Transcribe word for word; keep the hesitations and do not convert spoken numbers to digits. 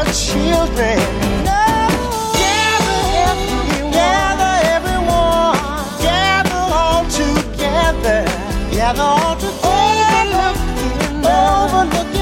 children. No. Gather everyone, gather everyone, gather all together, gather all together. Overlooking, overlooking.